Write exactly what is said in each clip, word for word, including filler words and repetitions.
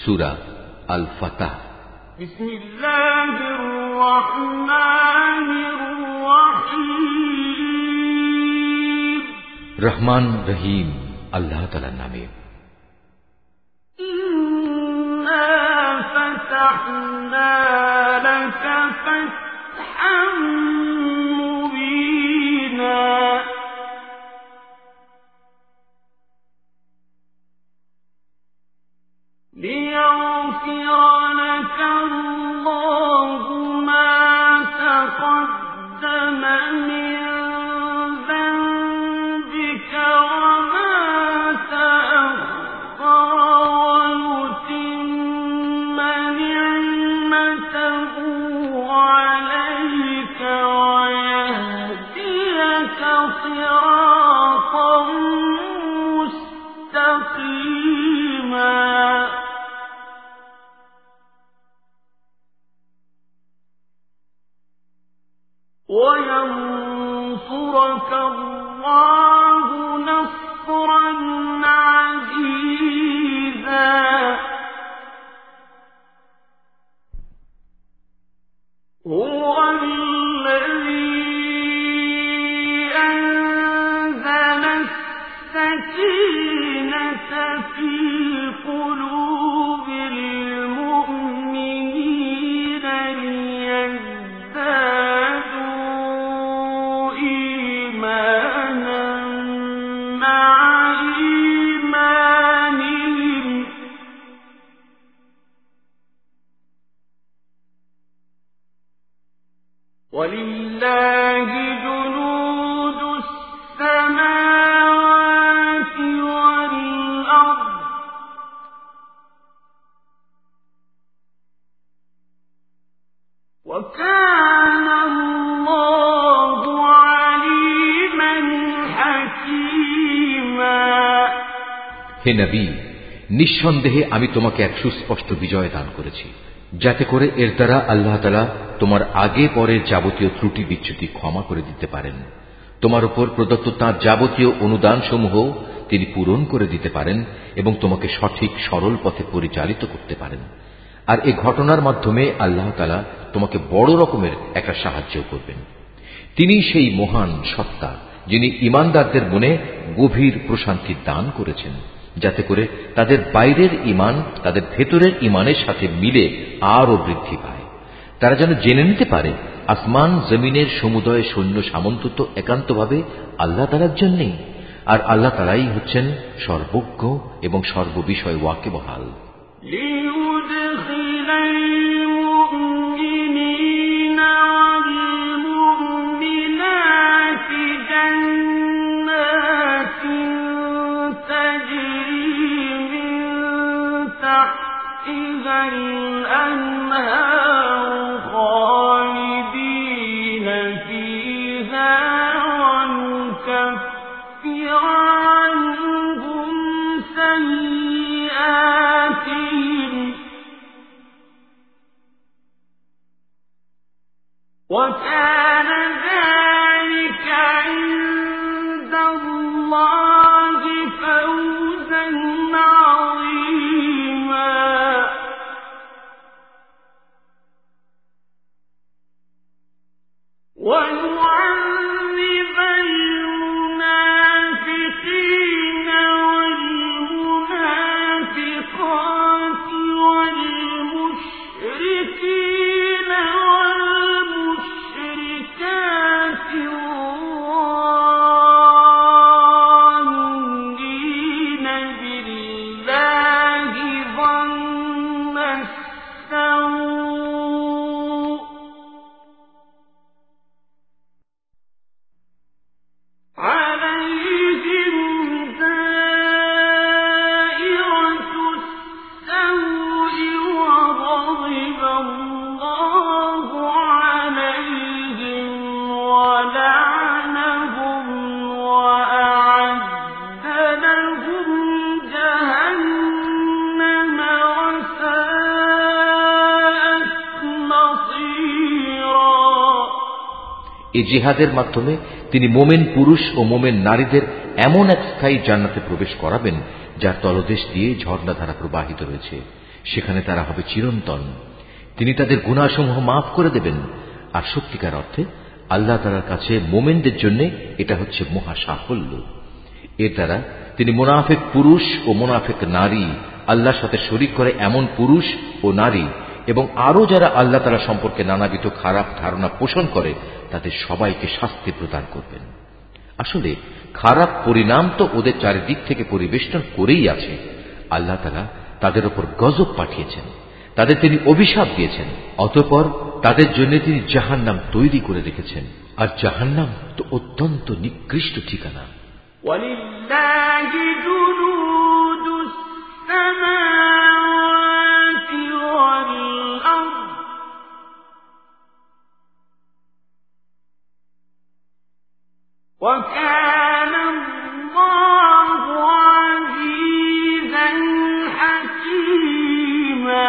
সূরা আল ফাতহ। বিসমিল্লাহির রহমানির রহিম। রহমান রহিম আল্লাহ তাআলার নামে। ইন্না ফাতাহনা লাকা ফাতহাম মুবিনা। ليغفر لك الله ما تقدم من ذنبك وما تأخر ويتم نعمته عليك ويهديك صراطا مستقيما وينصرك الله نصرا عزيزا هو الذي أنزل السكينة في قلوب المؤمنين ليزدادوا إيمانا مع إيمانهم ولله جنود السماوات والأرض وكان الله عليما حكيما। হে নবী, নিঃসন্দেহে আমি তোমাকে এক সুস্পষ্ট বিজয় দান করেছি, যাতে করে এর দ্বারা আল্লাহ তাআলা তোমার আগে পরের যাবতীয় ত্রুটি বিচ্যুতি ক্ষমা করে দিতে পারেন। তোমার উপর প্রদত্ত তাঁর যাবতীয় অনুদান সমূহ তিনি পূরণ করে দিতে পারেন এবং তোমাকে সঠিক সরল পথে পরিচালিত করতে পারেন। আর এই ঘটনার মাধ্যমে আল্লাহ তাআলা তোমাকে বড় রকমের একটা সাহায্য করবেন। তিনি সেই মহান সত্তা যিনি ঈমানদারদের মনে গভীর প্রশান্তি দান করেছেন, যাতে করে তাদের বাইরের ঈমান তাদের ভেতরের ঈমানের সাথে মিলে আরো বৃদ্ধি পায়। তারা যেন জেনে নিতে পারে আসমান জমিনের সমুদয় সৈন্য সামন্ত তো একান্তভাবে আল্লাহ তাআলার জন্যই, আর আল্লাহ তাআলাই হচ্ছেন সর্বজ্ঞ এবং সর্ববিষয় ওয়াকিবহাল। الأنهار خالدين فيها ونكفر عنهم سيئاتهم وكان ذلك عند الله فوزا عظيما. ويعذب المنافقين والمنافقات والمشركين والمشركات الظانين بالله ظن السوء عليهم دائرة السوء وغضب الله عليهم ولعنهم وأعد لهم جهنم وساءت مصيرا. এই জিহাদের মাধ্যমে তিনি মোমেন পুরুষ ও মোমেন নারীদের এমন এক স্থায়ী জান্নাতে প্রবেশ করাবেন যার তলদেশ দিয়ে ঝর্ণাধারা প্রবাহিত রয়েছে। সেখানে তারা হবে চিরন্তন। তিনি তাদের গুনাহসমূহ মাফ করে দেবেন। আর সত্যিকার অর্থে আল্লাহ তাআলার কাছে মুমিনদের জন্য এটা হচ্ছে মহা সাফল্য। এর দ্বারা তিনি মুনাফিক পুরুষ ও মুনাফিক নারী, আল্লাহর সাথে শরীক করে এমন পুরুষ ও নারী এবং আরো যারা আল্লাহ তাআলা সম্পর্কে নানাবিধ খারাপ ধারণা পোষণ করে তাদের সবাইকে শাস্তি প্রদান করবেন। আসলে খারাপ পরিণাম তো ওদের চারিদিক থেকে পরিবেষ্টন করেই আছে। আল্লাহ তাআলা তাদের উপর গজব পাঠিয়েছেন, তাদের তিনি অভিশাপ দিয়েছেন, অতঃপর তাদের জন্য তিনি জাহান্নাম তৈরি করে রেখেছেন। আর জাহান্নাম তো অত্যন্ত নিকৃষ্ট ঠিকানা। ওয়ালিল্লাহি জুনুদুস সামাওয়াতি ওয়াল আরদ ওয়া কানা আল্লাহু আজিজান হাকীমা।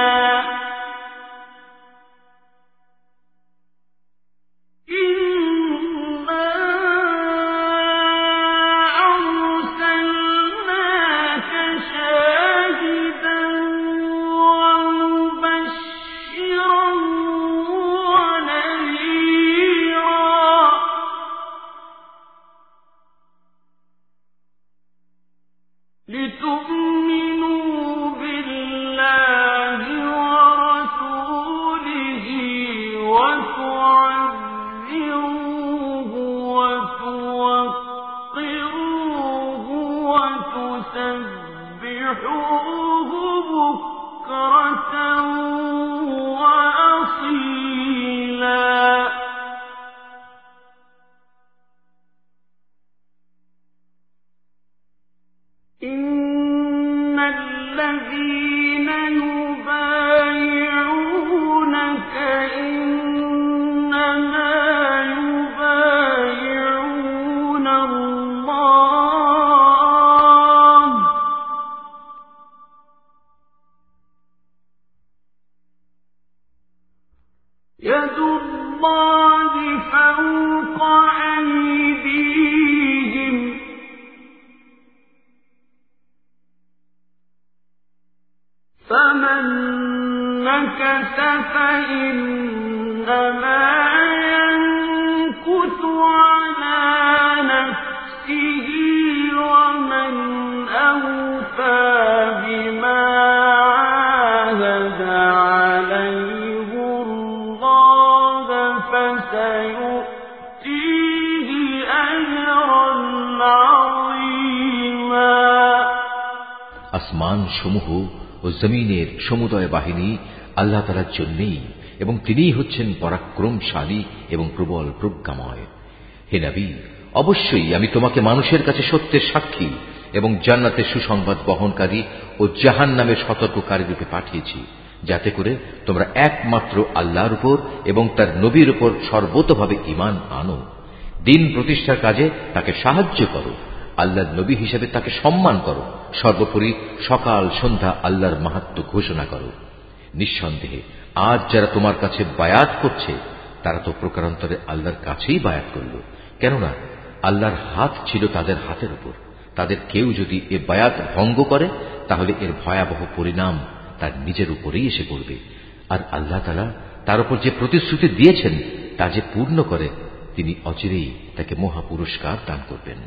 আসমান সমূহ ও জমিনের সমুদয় বাহিনী আল্লাহ তাআলার জন্যই এবং তিনিই হচ্ছেন পরাক্রমশালী এবং প্রবল প্রজ্ঞাময়। হে নবী, অবশ্যই আমি তোমাকে মানুষের কাছে সত্যের সাক্ষী এবং জান্নাতের সুসংবাদ বহনকারী ও জাহান্নামের সতর্ককারী রূপে পাঠিয়েছি, যাতে করে তোমরা একমাত্র আল্লাহর উপর এবং তার নবীর উপর সর্বতোভাবে ঈমান আনো, দিন প্রতিষ্ঠার কাজে তাকে সাহায্য করো, আল্লাহর নবী হিসেবে তাকে সম্মান করো, সর্বোপরি সকাল সন্ধ্যা আল্লাহর মাহাত্ম্য ঘোষণা করো। নিঃসন্দেহে আজ যারা তোমার কাছে বায়াত করছে তারা তো প্রকারান্তরে আল্লাহর কাছেই বায়াত করল, কেননা আল্লাহর হাত ছিল তাদের হাতের উপর। তাদের কেউ যদি এ বায়াত ভঙ্গ করে তাহলে এর ভয়াবহ পরিণাম তার নিজের উপরেই এসে পড়বে। আর আল্লাহ তাআলা তার উপর যে প্রতিশ্রুতি দিয়েছেন তা যে পূর্ণ করে তিনি অচিরেই তাকে মহা পুরস্কার দান করবেন।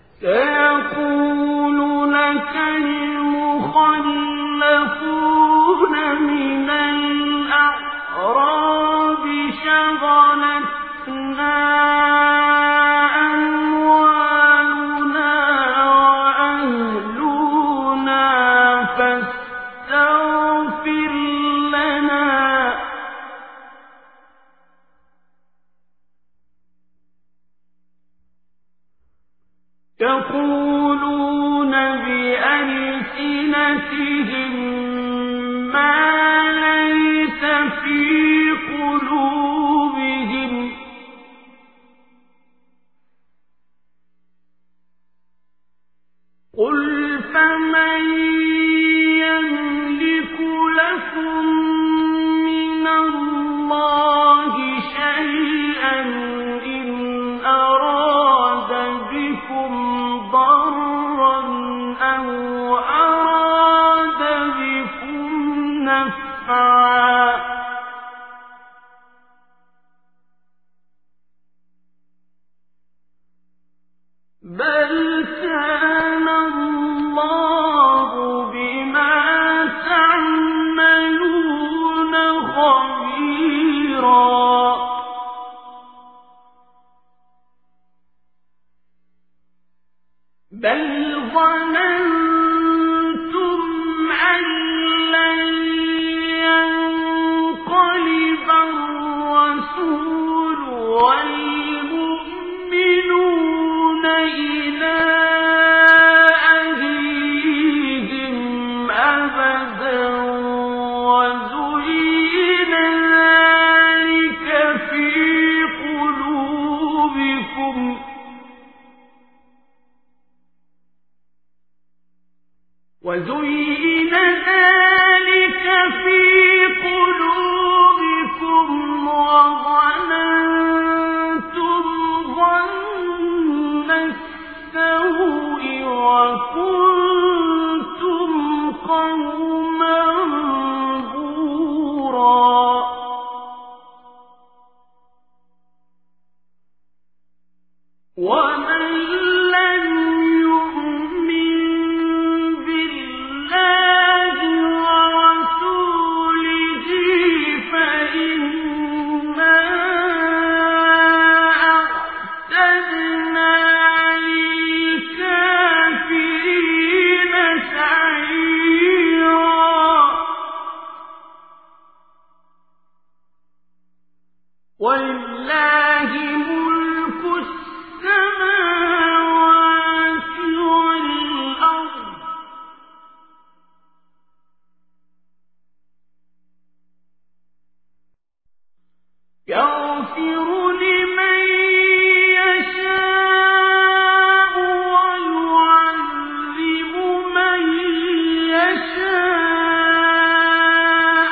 سيقول لك المخلفون من الأعراب شغلتنا أموالنا وأهلنا فاستغفر لنا يقولون بألسنتهم ما ليس في قلوبهم قل فمن يملك لكم من الله شيئا إن أراد بكم ضرا أو أراد بكم نفعا شفعا بل كان الله بما تعملون خبيرا بل ظننتم أن لن ينقلب الرسول والمؤمنون إلى أهليهم أبدا وزين ذلك في قلوبكم وزين ذلك في قلوبكم وظننتم ظن السوء وكنتم قوما بورا ومن لم يؤمن بالله ورسوله فإنا أعتدنا للكافرين سعيرا ولله ملك السماوات والأرض يغفر لمن يشاء ويعذب من يشاء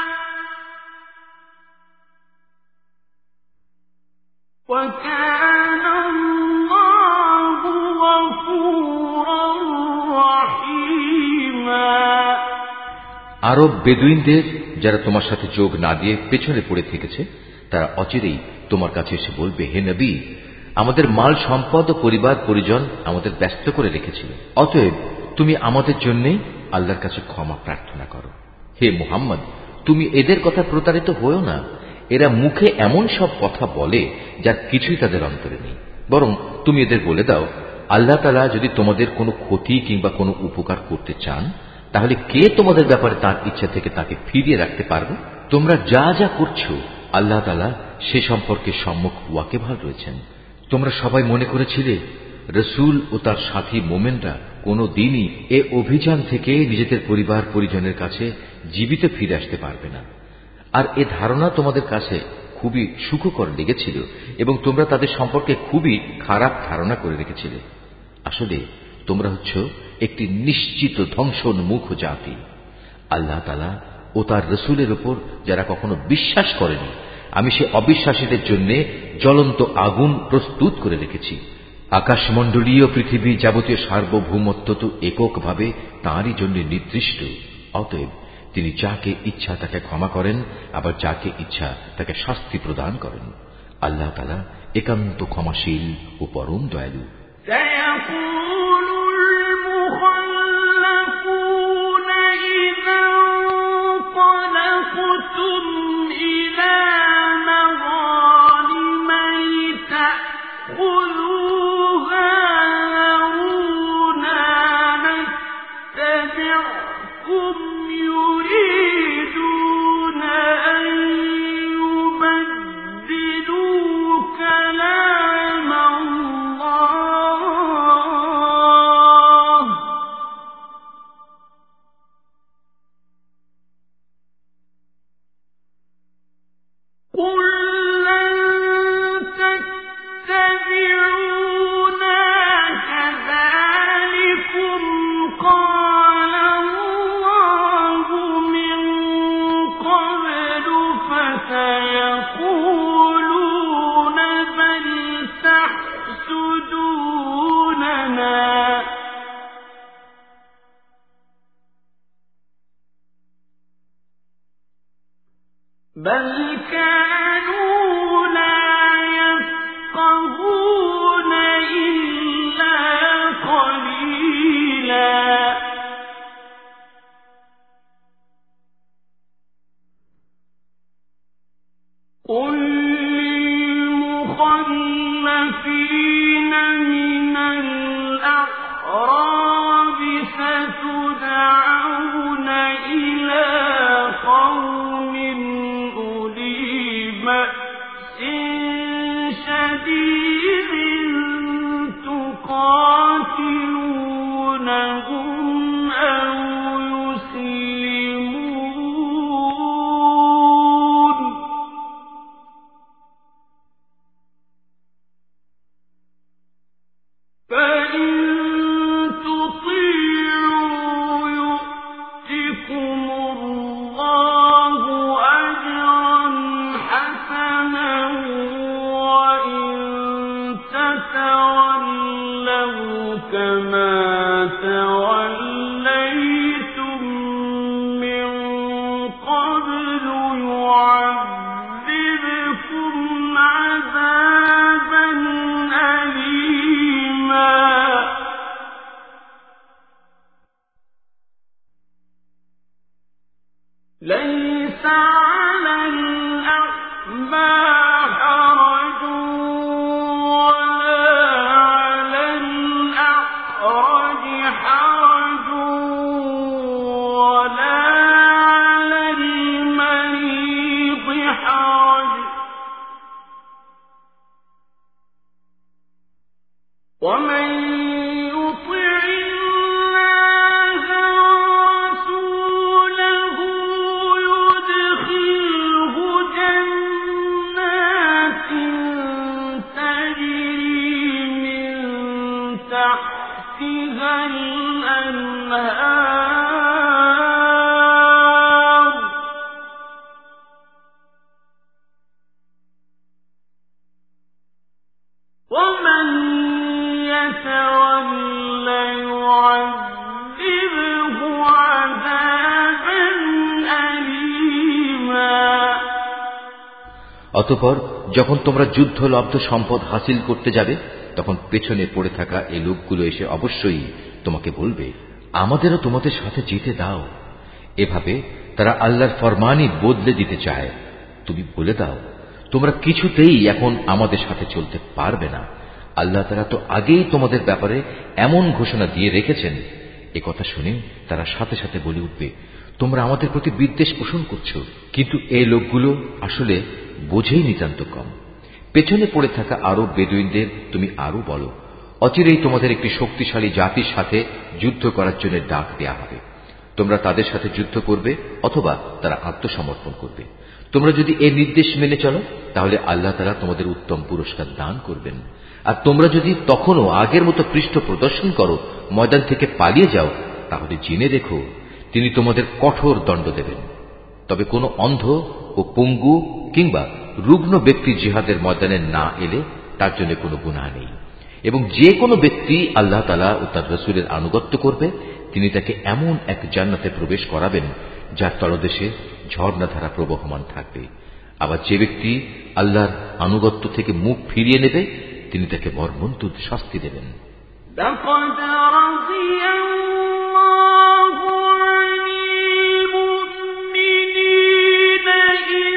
وكان الله غفورا رحيما আরব বেদুইনদের যারা তোমার সাথে যোগ না দিয়ে পেছনে পড়ে থেকেছে তারা অচিরেই তোমার কাছে এসে বলবে, হে নবী, আমাদের মাল সম্পদ ও পরিবার পরিজন আমাদের ব্যস্ত করে রেখেছিল, অতএব তুমি আমাদের জন্য আল্লাহর কাছে ক্ষমা প্রার্থনা করো। হে মুহাম্মদ, তুমি এদের কথা প্রতারিত হও না। এরা মুখে এমন সব কথা বলে যার কিছুই তাদের অন্তরে নেই। বরং তুমি এদের বলে দাও, আল্লাহ তাআলা যদি তোমাদের কোনো ক্ষতি কিংবা কোনো উপকার করতে চান, তাহলে কে তোমাদের ব্যাপারে তার ইচ্ছা থেকে তাকে ফিরিয়ে রাখতে পারবে? তোমরা যা যা করছো আল্লাহ তাআলা সে সম্পর্কে সম্মুখ ওয়াকিবহাল রয়েছেন। তোমরা সবাই মনে করেছিলে রাসূল ও তার সাথী মোমেনরা কোনো দিনই এ অভিযান থেকে নিজেদের পরিবার পরিজনের কাছে জীবিত ফিরে আসতে পারবে না, আর এ ধারণা তোমাদের কাছে খুবই সুখকর লেগেছিল এবং তোমরা তাদের সম্পর্কে খুবই খারাপ ধারণা করে রেখেছিলে। আসলে তোমরা হচ্ছ একটি নিশ্চিত ধ্বংসোন্মুখ জাতি। আল্লাহ তাআলা ও তার রাসূলের উপর যারা কখনো বিশ্বাস করেনি, আমি সে অবিশ্বাসীদের জন্য জ্বলন্ত আগুন প্রস্তুত করে রেখেছি। আকাশমণ্ডলীয় পৃথিবী যাবতীয় সার্বভৌমত্ব তো এককভাবে তাঁরই জন্য নির্দিষ্ট। অতএব তিনি যাকে ইচ্ছা তাকে ক্ষমা করেন, আবার যাকে ইচ্ছা তাকে শাস্তি প্রদান করেন। আল্লাহ তাআলা একান্ত ক্ষমাশীল ও পরম দয়ালু। بل كانوا لا يفقهون إلا قليلا قل للمخلفين من الأعراب ستدعون إلى قوم أولي بأس شديد تقاتلونهم أو يسلمون فإن تطيعوا يؤتكم الله أجرا حسنا وإن تتولوا كما توليتم من قبل يعذبكم عذابا أليما ليس على الأعمى حرج ولا على الأعرج حرج ولا على المريض حرج ومن يطع الله ورسوله يدخله جنات تجري من تحتها الأنهار ومن يتول يعذبه عذابا أليما অতঃপর যখন তোমরা যুদ্ধলব্ধ সম্পদ হাসিল করতে যাবে তখন পেছনে পড়ে থাকা এই লোকগুলো এসে অবশ্যই তোমাকে বলবে, আমাদেরও তোমাদের সাথে যেতে দাও। এভাবে তারা আল্লাহর ফরমানই বদলে দিতে চায়। তুমি বলে দাও, তোমরা কিছুতেই এখন আমাদের সাথে চলতে পারবে না। আল্লাহ তাআলা তো আগেই তোমাদের ব্যাপারে এমন ঘোষণা দিয়ে রেখেছেন। এ কথা শুনে তারা সাথে সাথে বলে উঠবে, তোমরা আমাদের প্রতি বিদ্বেষ পোষণ করছো। কিন্তু এই লোকগুলো আসলে বোঝেই নিতান্ত কম। পেছনে পড়ে থাকা আরো বেদুইনদের তুমি আরো বলো, অচিরেই তোমাদের একটি শক্তিশালী জাতির সাথে যুদ্ধ করার জন্য ডাক দেয়া হবে। তোমরা তাদের সাথে যুদ্ধ করবে অথবা তারা আত্মসমর্পণ করবে। তোমরা যদি এই নির্দেশ মেনে চলো তাহলে আল্লাহ তাআলা তোমাদের উত্তম পুরস্কার দান করবেন। আর তোমরা যদি তখনও আগের মতো পৃষ্ঠ প্রদর্শন করো, ময়দান থেকে পালিয়ে যাও, তাহলে জেনে রেখো তিনি তোমাদের কঠোর দণ্ড দেবেন। তবে কোনো অন্ধ ও পঙ্গু কিংবা রুগ্ন ব্যক্তি জিহাদের ময়দানে না এলে তার জন্য কোনো গুনাহ নেই। এবং যে কোনো ব্যক্তি আল্লাহ তাআলা ও তার রাসূলের আনুগত্য করবে, তিনি তাকে এমন এক জান্নাতে প্রবেশ করাবেন যার তলদেশে ঝর্ণাধারা প্রবহমান থাকবে। আবার যে ব্যক্তি আল্লাহর আনুগত্য থেকে মুখ ফিরিয়ে নেবে, তিনি তাকে মর্মন্তুদ শাস্তি দেবেন। لقد رضي الله عن المؤمنين إذ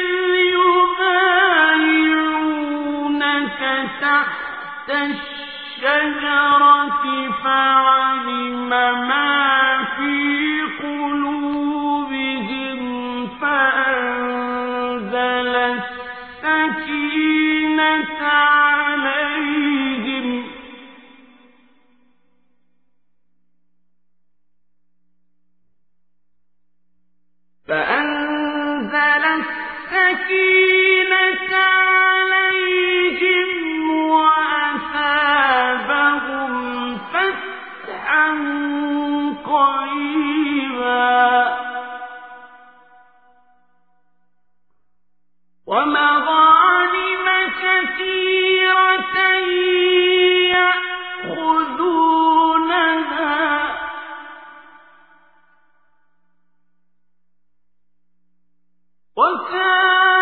يبايعونك تحت الشجرة فعلم ما في قلوبهم فأنزل السكينة عليهم فأنزل السكينة عليهم وأثابهم فتحا قريبا ومغانم كثيرة يأخذونها وكان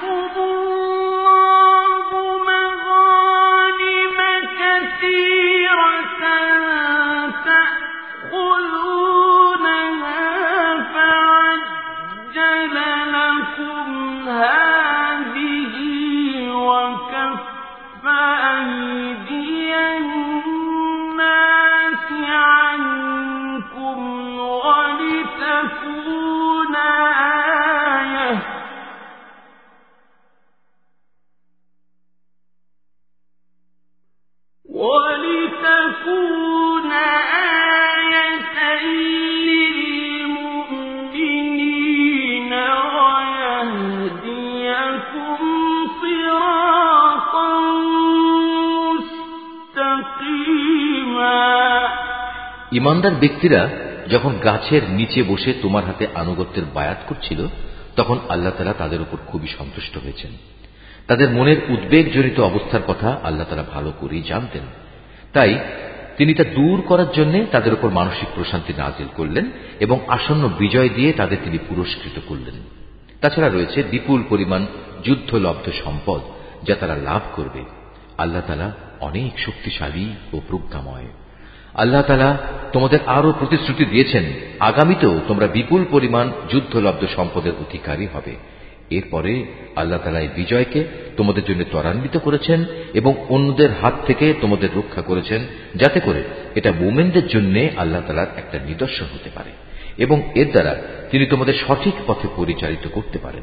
ইমানদার ব্যক্তিরা যখন গাছের নিচে বসে তোমার হাতে আনুগত্যের বায়াত করছিল তখন আল্লাহ তাআলা তাদের উপর খুবই সন্তুষ্ট হয়েছেন। তাদের মনের উদ্বেগজনিত অবস্থার কথা আল্লাহ তাআলা ভালো করেই জানতেন, তাই তিনি তা দূর করার জন্য তাদের উপর মানসিক প্রশান্তি নাজিল করলেন এবং আসন্ন বিজয় দিয়ে তাদের তিনি পুরস্কৃত করলেন। তাছাড়া রয়েছে বিপুল পরিমাণ যুদ্ধলব্ধ সম্পদ যা তারা লাভ করবে। আল্লাহ তাআলা অনেক শক্তিশালী ও প্রজ্ঞাময়। আল্লাহ তাআলা তোমাদের আরো প্রতিশ্রুতি দিয়েছেন, আগামীতেও তোমরা বিপুল পরিমাণ যুদ্ধলব্ধ সম্পদের অধিকারী হবে। এরপরে আল্লাহ তাআলা এই বিজয়কে তোমাদের জন্য ত্বরান্বিত করেছেন এবং অন্যদের হাত থেকে তোমাদের রক্ষা করেছেন, যাতে করে এটা মুমিনদের জন্য আল্লাহ তাআলার একটা নিদর্শন হতে পারে এবং এর দ্বারা তিনি তোমাদের সঠিক পথে পরিচালিত করতে পারেন।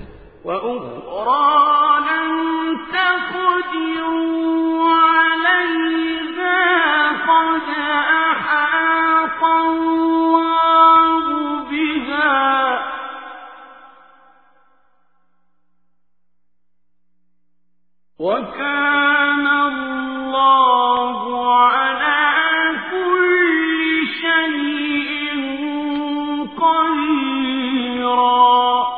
وَكَانَ اللَّهُ عَلَى كُلِّ شَيْءٍ قَدِيرًا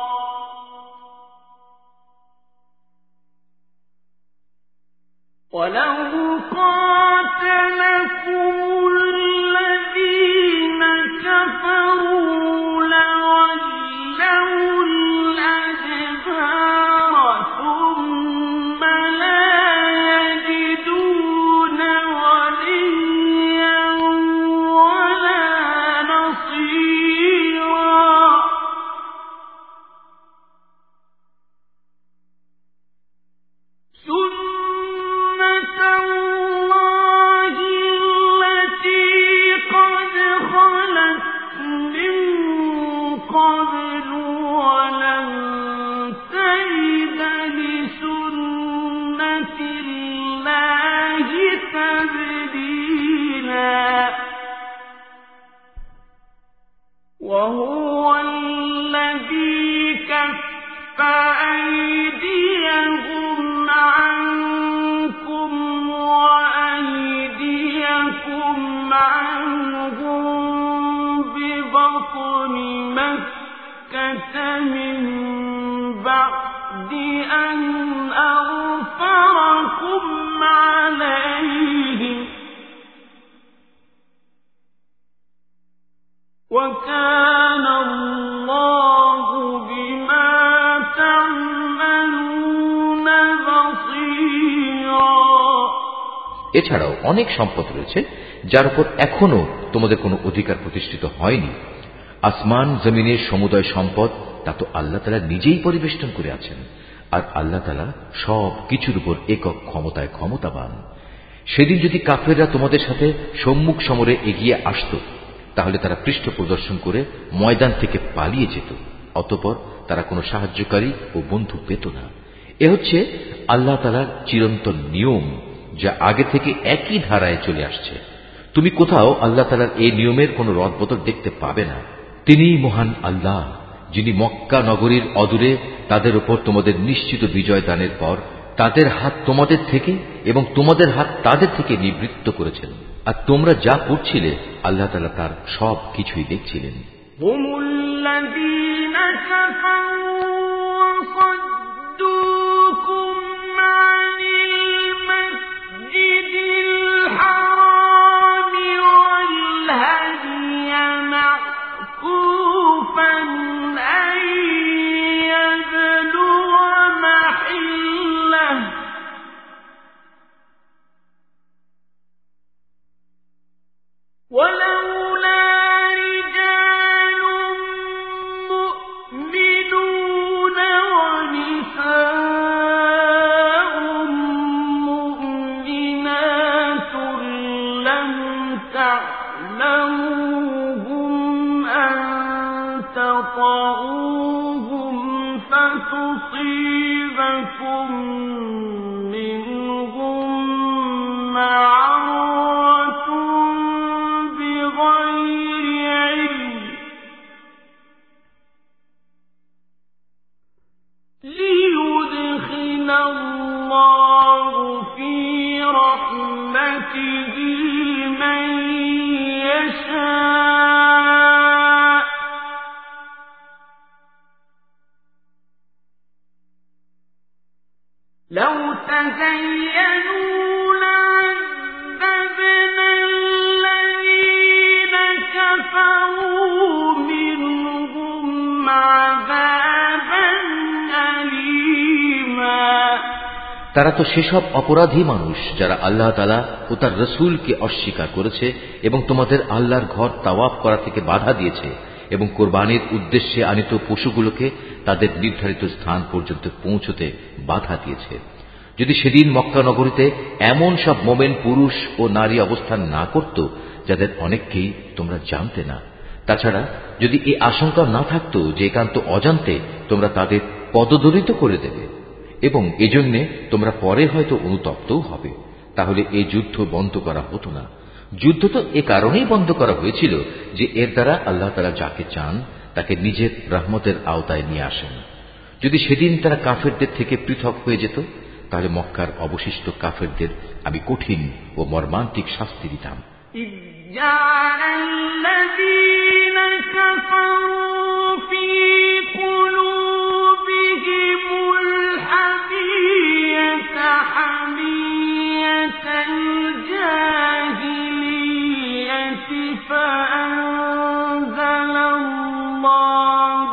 وَلَوْ قَاتَلَكُمُ الَّذِينَ كَفَرُوا لَوَلَّوُا الْأَدْبَارَ ثُمَّ لَا يَجِدُونَ وَلِيًّا وَلَا نَصِيرًا سُنَّةَ اللَّهِ الَّتِي قَدْ خَلَتْ مِن قَبْلُ وَلَن تَجِدَ لِسُنَّةِ اللَّهِ تَبْدِيلًا وَهُوَ الَّذِي كَفَّ أَيْدِيَهُمْ عَنكُمْ وَأَيْدِيَكُمْ عَنْهُمْ بِبَطْنِ مَكَّةَ مِن بَعْدِ أَنْ أَظْفَرَكُمْ عَلَيْهِمْ وَكَانَ اللَّهُ بِمَا تَعْمَلُونَ بَصِيرًا এছাড়াও অনেক সম্পদ রয়েছে যার উপর এখনো তোমাদের কোনো অধিকার প্রতিষ্ঠিত হয়নি। আসমান জমিনের সমুদয় সম্পদ তা তো আল্লাহ তাআলা নিজেই পরিবেষ্টন করে আছেন, আর আল্লাহ তাআলা সব কিছুর উপর একক ক্ষমতায় ক্ষমতাবান। সেদিন যদি কাফেররা তোমাদের সাথে সম্মুখ সমরে এগিয়ে আসত, তাহলে তারা পৃষ্ঠ প্রদর্শন করে ময়দান থেকে পালিয়ে যেত, অতঃপর তারা কোনো সাহায্যকারী ও বন্ধু পেত না। এ হচ্ছে আল্লাহ তাআলার চিরন্তন নিয়ম, যা আগে থেকে একই ধারায় চলে আসছে। তুমি কোথাও আল্লাহ তাআলার এই নিয়মের কোনো রদবদল দেখতে পাবে না। তিনিই মহান আল্লাহ, যিনি মক্কা নগরীর অদূরে তাদের উপর তোমাদের নিশ্চিত বিজয় দানের পর তাদের হাত তোমাদের থেকে এবং তোমাদের হাত তাদের থেকে নিবৃত্ত করেছেন, আর তোমরা যা করছিলে আল্লাহ তাআলা তার সব কিছুই দেখছিলেন। হুমুল্লাযীনা কাফারু ওয়া সাদ্দুকুম আনিল মাসজিদিল হারামি ওয়াল হাদিয়া মা'কুফান আন ইয়াবলুগা মাহিল্লাহু تأتيكم منهم معرة بغير علم ليدخل الله في رحمته من يشاء لو تزينوا لعذبنا الذين كفروا منهم عذابا أليما তারা তো সেসব অপরাধী মানুষ যারা আল্লাহ তাআলা ও তার রাসূলকে অস্বীকার করেছে এবং তোমাদের আল্লাহর ঘর তাওয়াফ করা থেকে বাধা দিয়েছে এবং কুরবানির উদ্দেশ্যে আনিত পশুগুলোকে তাদের নির্ধারিত স্থান পর্যন্ত পৌঁছতে বাধা দিয়েছে। যদি সেদিন মক্কা নগরীতে এমন সব মোমেন পুরুষ ও নারী অবস্থান না করত যাদের অনেককেই তোমরা জানতে না, তাছাড়া যদি এই আশঙ্কা না থাকত যে একান্ত অজান্তে তোমরা তাদের পদদলিত করে দেবে এবং এজন্যে তোমরা পরে হয়তো অনুতপ্তও হবে, তাহলে এই যুদ্ধ বন্ধ করা হতো না। যুদ্ধ তো এ কারণেই বন্ধ করা হয়েছিল যে এর দ্বারা আল্লাহ তাআলা যাকে চান তাকে নিজের রহমতের আওতায় নিয়ে আসেন। যদি সেদিন তারা কাফেরদের থেকে পৃথক হয়ে যেত তাহলে মক্কার অবশিষ্ট কাফেরদের আমি কঠিন ও মর্মান্তিক শাস্তি দিতাম। فأنزل الله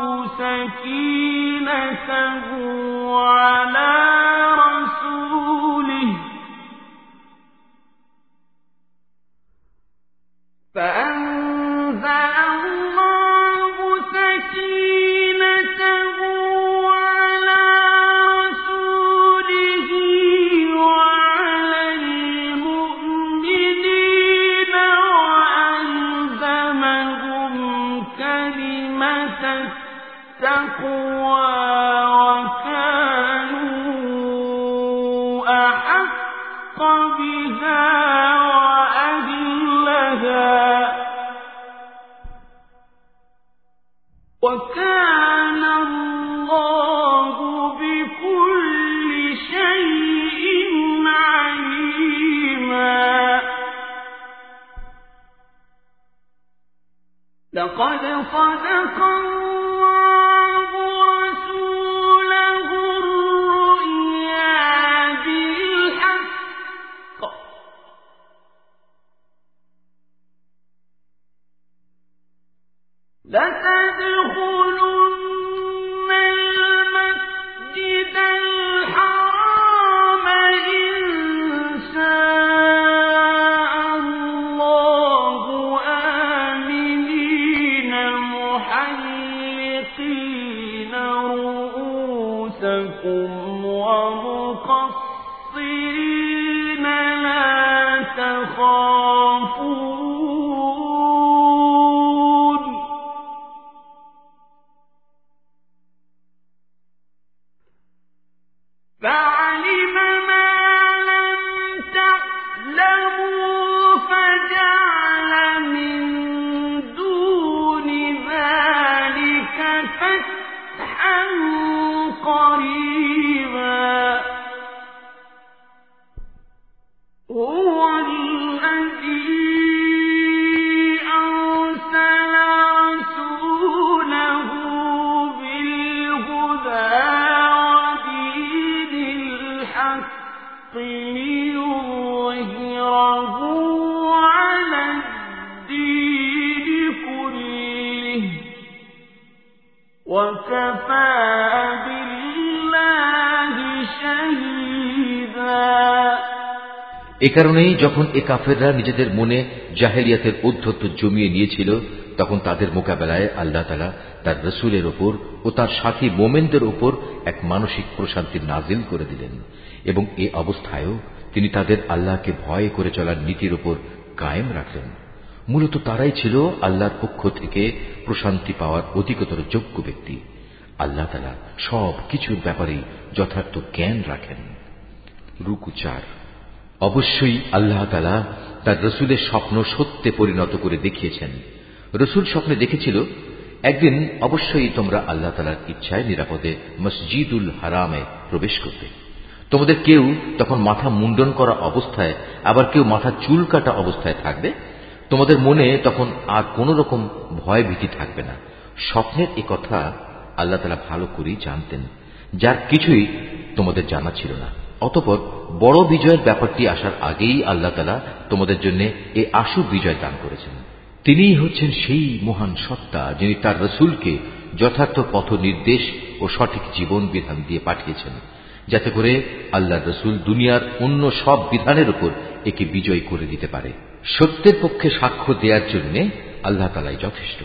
سكينته على رسوله فأنزل الله سكينته على رسوله وعلى المؤمنين وألزمهم كلمة التقوى وكانوا أحق بها وأهلها وكان الله بكل شيء عليما لقد صدق الله رسوله الرؤيا بالحق لتدخلن المسجد الحرام إن شاء الله آمنين محلقين رؤوسكم ومقصرين لا تخافون فعلم ما لم تعلموا فجعل من دون ذلك فتحا قريبا هو الذي أرسل رسوله بالهدى ودين الحق ليظهره على الدين كله وكفى بالله شهيدا এ কারণেই যখন এ কাফেররা নিজেদের মনে জাহেলিয়াতের ঔদ্ধত্য জমিয়ে নিয়েছিল তখন তাদের মোকাবেলায় আল্লাহ তাআলা তার রাসূলের উপর ও তার সাথী মোমেনদের উপর এক মানসিক প্রশান্তি নাজিল করে দিলেন এবং এ অবস্থায়ও তিনি তাদের আল্লাহকে ভয় করে চলার নীতির উপর কায়েম রাখলেন। মূলত তারাই ছিল আল্লাহর পক্ষ থেকে প্রশান্তি পাওয়ার অধিকতর যোগ্য ব্যক্তি। আল্লাহ তাআলা সব কিছুর ব্যাপারে যথার্থ জ্ঞান রাখেন। রুকু চার। অবশ্যই আল্লাহ তাআলা তার রাসূলের স্বপ্ন সত্যে পরিণত করে দেখিয়েছেন। রাসূল স্বপ্নে দেখেছিল, একদিন অবশ্যই তোমরা আল্লাহ তাআলার ইচ্ছায় নিরাপদে মসজিদুল হারামে প্রবেশ করবে। তোমাদের কেউ তখন মাথা মুন্ডন করা অবস্থায়, আবার কেউ মাথা চুল কাটা অবস্থায় থাকবে। তোমাদের মনে তখন আর কোন রকম ভয় ভীতি থাকবে না। স্বপ্নের এ কথা আল্লাহ তাআলা ভালো করেই জানতেন, যার কিছুই তোমাদের জানা ছিল না। অতঃপর বড় বিজয়ের ব্যাপারটি আসার আগেই আল্লাহ তাআলা তোমাদের জন্য এই আশু বিজয় দান করেছেন। তিনিই হচ্ছেন সেই মহান সত্তা, যিনি তার রাসূলকে যথার্থ পথ নির্দেশ ও সঠিক জীবন বিধান দিয়ে পাঠিয়েছেন, যাতে করে আল্লাহর রাসূল দুনিয়ার অন্য সব বিধানের উপর একে বিজয় করে দিতে পারে। সত্যের পক্ষে সাক্ষ্য দেওয়ার জন্য আল্লাহ তাআলাই যথেষ্ট।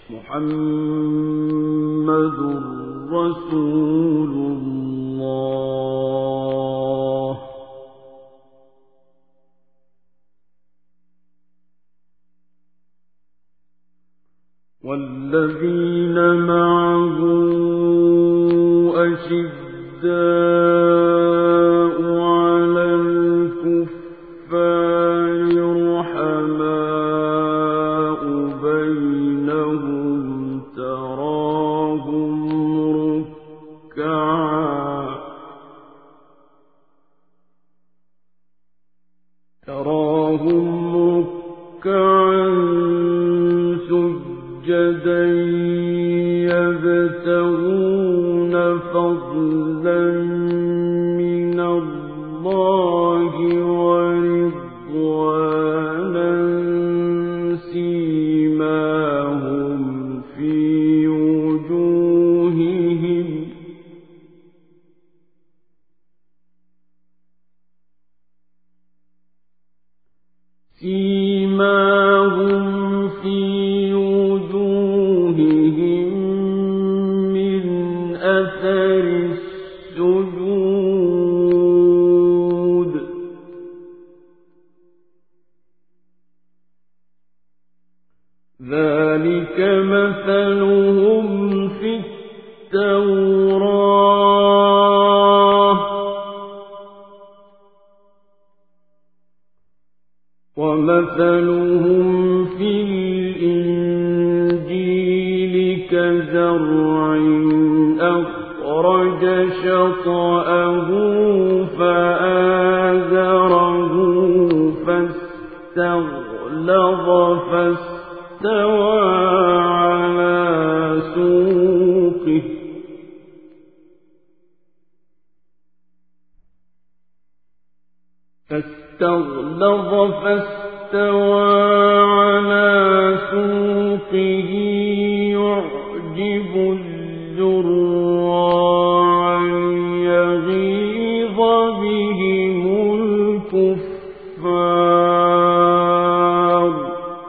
মুহাম্মাদুর রাসূলুল্লাহ والذين معه أشداء على الكفار رحماء بينهم تراهم ركعا تراهم ركعا سجدا يبتغون فضلا من الله ورضوانا سيماهم في وجوههم سيماهم في وجوههم من أثر السجود ذلك مثلهم في التوراة ومثلهم في الإنجيل كزرع أخرج شطأه فآزره فاستغلظ فاستوى على سوقه فاستغلظ فاستوى على سوقه يعجب الزراع ليغيظ بهم الكفار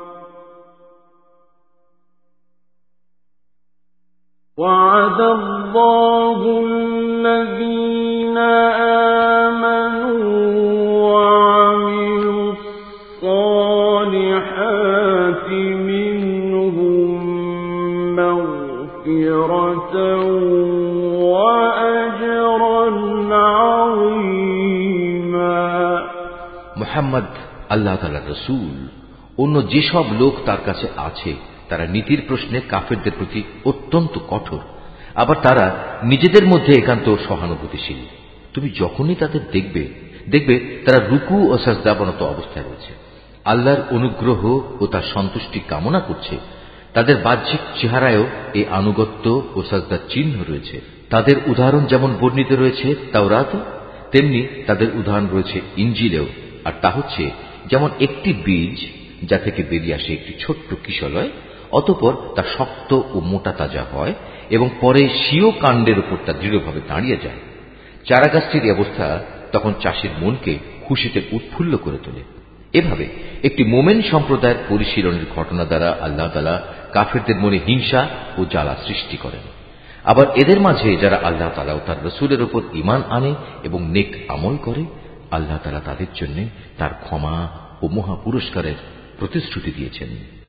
وعد الله الذين آمنوا وعملوا الصالحات منهم مغفرة وأجرا عظيما মুহাম্মদ আল্লাহ তাআলার রাসূল। অন্য যেসব লোক তার কাছে আছে তারা নীতির প্রশ্নে কাফেরদের প্রতি অত্যন্ত কঠোর, আবার তারা নিজেদের মধ্যে একান্ত সহানুভূতিশীল। তুমি যখনই তাদের দেখবে দেখবে তারা রুকু ও সাজদাবনত অবস্থায় রয়েছে, আল্লাহর অনুগ্রহ ও তার সন্তুষ্টি কামনা করছে। তাদের বাহ্যিক চেহারায়ও এই আনুগত্য ও সাজদার চিহ্ন রয়েছে। তাদের উদাহরণ যেমন বর্ণিত রয়েছে তাওরাতে, তেমনি তাদের উদাহরণ রয়েছে ইনজিলেও। আর তা হচ্ছে যেমন একটি বীজ যা থেকে বেরিয়ে আসে একটি ছোট্ট কিশলয়, অতঃপর তা শক্ত ও মোটা তাজা হয় এবং পরে স্বীয় কাণ্ডের উপর তা দৃঢ়ভাবে দাঁড়িয়ে যায়। চারাগাছটির অবস্থা তখন চাষির মনকে খুশিতে উৎফুল্ল করে তোলে। এভাবে একটি মোমেন সম্প্রদায়ের পরিশীলনের ঘটনা দ্বারা আল্লাহ তাআলা কাফেরদের মনে হিংসা ও জ্বালা সৃষ্টি করেন। আবার এদের মাঝে যারা আল্লাহ তাআলা ও তার রাসূলের উপর ঈমান আনে এবং নেক আমল করে, আল্লাহ তাআলা তাদের জন্য তার ক্ষমা ও মহা পুরস্কারের প্রতিশ্রুতি দিয়েছেন।